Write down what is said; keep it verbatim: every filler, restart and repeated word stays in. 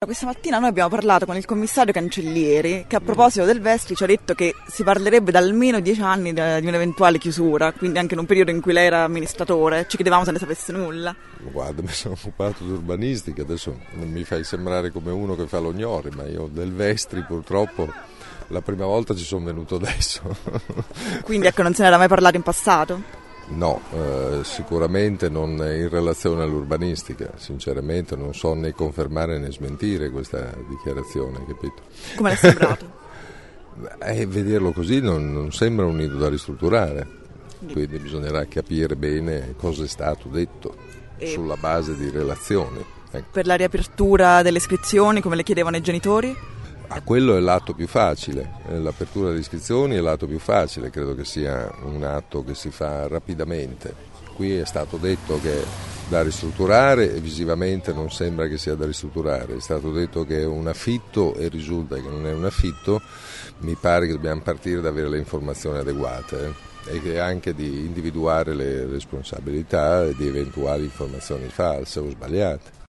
Questa mattina noi abbiamo parlato con il commissario Cancellieri che a proposito del Vestri ci ha detto che si parlerebbe da almeno dieci anni di un'eventuale chiusura, quindi anche in un periodo in cui lei era amministratore. Ci chiedevamo se ne sapesse nulla. Guarda, mi sono occupato di urbanistica, adesso mi fai sembrare come uno che fa l'ognore, ma io del Vestri purtroppo la prima volta ci sono venuto adesso. Quindi ecco, non se ne era mai parlato in passato? No, eh, sicuramente non in relazione all'urbanistica, sinceramente non so né confermare né smentire questa dichiarazione, capito? Come le è sembrato? eh, vederlo così non, non sembra un nido da ristrutturare, quindi bisognerà capire bene cosa è stato detto e sulla base di relazioni. Ecco. Per la riapertura delle iscrizioni, come le chiedevano i genitori? Ah, quello è l'atto più facile, l'apertura delle iscrizioni è l'atto più facile, credo che sia un atto che si fa rapidamente. Qui è stato detto che è da ristrutturare e visivamente non sembra che sia da ristrutturare, è stato detto che è un affitto e risulta che non è un affitto, mi pare che dobbiamo partire da avere le informazioni adeguate eh, e anche di individuare le responsabilità di eventuali informazioni false o sbagliate.